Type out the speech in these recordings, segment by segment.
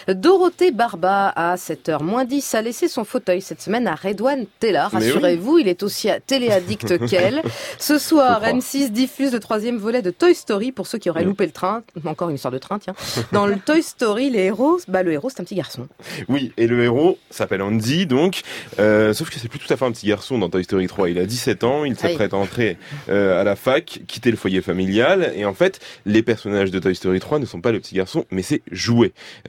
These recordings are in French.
Dorothée Barba, à 7h-10, a laissé son fauteuil cette semaine à Redouane Tella. Rassurez-vous, il est aussi téléaddict qu'elle. Ce soir, M6 diffuse le 3e volet de Toy Story pour ceux qui auraient loupé le train. Encore une histoire de train, tiens. Dans le Toy Story, le héros, c'est un petit garçon. Oui, et le héros s'appelle Andy, donc. Sauf que c'est plus tout à fait un petit garçon dans Toy Story 3. Il a 17 ans, il s'apprête à entrer à la fac, quitter le foyer familial. Et en fait, les personnages de Toy Story 3 ne sont pas le petit garçon, mais c'est jouets.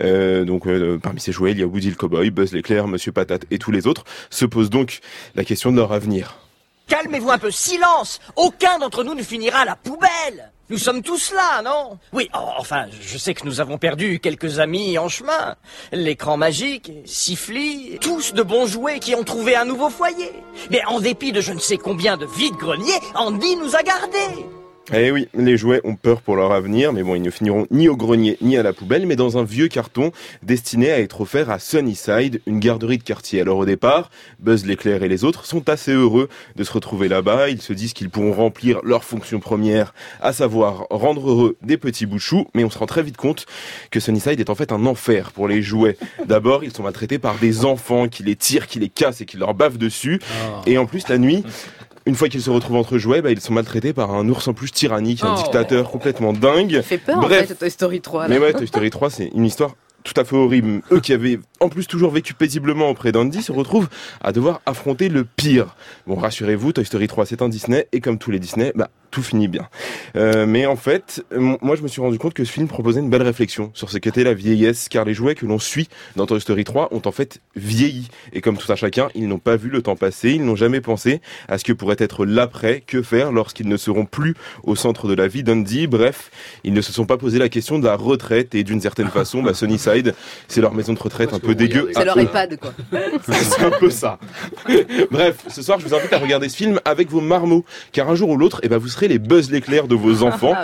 Parmi ces jouets, il y a Woody le cowboy, Buzz l'éclair, Monsieur Patate et tous les autres. Se pose donc la question de leur avenir. Calmez-vous un peu, silence! Aucun d'entre nous ne finira à la poubelle! Nous sommes tous là, non? Oui, enfin, je sais que nous avons perdu quelques amis en chemin. L'écran magique, Siffly, tous de bons jouets qui ont trouvé un nouveau foyer. Mais en dépit de je ne sais combien de vide-greniers, Andy nous a gardés. Eh oui, les jouets ont peur pour leur avenir, mais bon, ils ne finiront ni au grenier ni à la poubelle, mais dans un vieux carton destiné à être offert à Sunnyside, une garderie de quartier. Alors au départ, Buzz l'éclair et les autres sont assez heureux de se retrouver là-bas. Ils se disent qu'ils pourront remplir leur fonction première, à savoir rendre heureux des petits bouts de chou, mais on se rend très vite compte que Sunnyside est en fait un enfer pour les jouets. D'abord, ils sont maltraités par des enfants qui les tirent, qui les cassent et qui leur bavent dessus. Et en plus, la nuit, une fois qu'ils se retrouvent entre jouets, ils sont maltraités par un ours en plus tyrannique, un dictateur complètement dingue. Ça fait peur. Bref, en fait, Toy Story 3. Là. Mais ouais, Toy Story 3, c'est une histoire tout à fait horrible. Eux qui avaient en plus toujours vécu paisiblement auprès d'Andy se retrouvent à devoir affronter le pire. Bon, rassurez-vous, Toy Story 3 c'est un Disney, et comme tous les Disney, tout finit bien. Mais en fait, moi je me suis rendu compte que ce film proposait une belle réflexion sur ce qu'était la vieillesse, car les jouets que l'on suit dans Toy Story 3 ont en fait vieilli. Et comme tout un chacun, ils n'ont pas vu le temps passer, ils n'ont jamais pensé à ce que pourrait être l'après, que faire lorsqu'ils ne seront plus au centre de la vie d'Andy. Bref, ils ne se sont pas posé la question de la retraite, et d'une certaine façon, Sunnyside, c'est leur maison de retraite un peu dégueu. C'est leur EHPAD, quoi. C'est un peu ça. Bref, ce soir, je vous invite à regarder ce film avec vos marmots, car un jour ou l'autre, vous serez les Buzz l'éclair de vos enfants.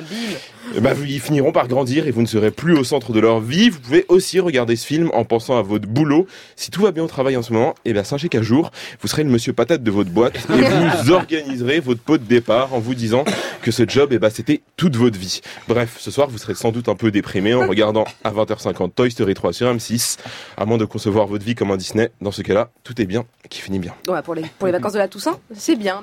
Ils finiront par grandir et vous ne serez plus au centre de leur vie. Vous pouvez aussi regarder ce film en pensant à votre boulot. Si tout va bien au travail en ce moment, sachez qu'un jour, vous serez le Monsieur Patate de votre boîte et vous organiserez votre pot de départ en vous disant que ce job, c'était toute votre vie. Bref, ce soir, vous serez sans doute un peu déprimé en regardant à 20h50 Toy Story 3 sur M6, à moins de concevoir votre vie comme un Disney. Dans ce cas-là, tout est bien qui finit bien. Ouais, pour les vacances de la Toussaint, c'est bien.